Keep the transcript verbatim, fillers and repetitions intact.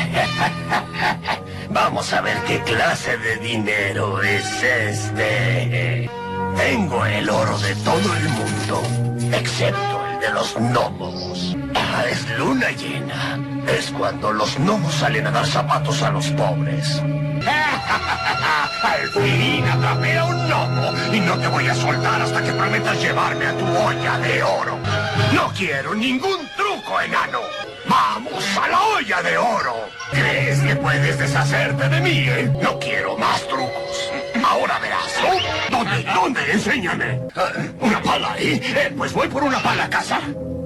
Vamos a ver qué clase de dinero es este. Tengo el oro de todo el mundo, excepto el de los gnomos. Ah, es luna llena. Es cuando los gnomos salen a dar zapatos a los pobres. Al fin atrapé a un gnomo y no te voy a soltar hasta que prometas llevarme a tu olla de oro. No quiero ningún truco, enano. ¡Vamos a la olla de oro! ¿Crees que puedes deshacerte de mí, eh? No quiero más trucos. Ahora verás. ¿Oh? ¿Dónde? ¿Dónde? Enséñame. Uh, ¿Una pala, eh? eh? Pues voy por una pala a casa.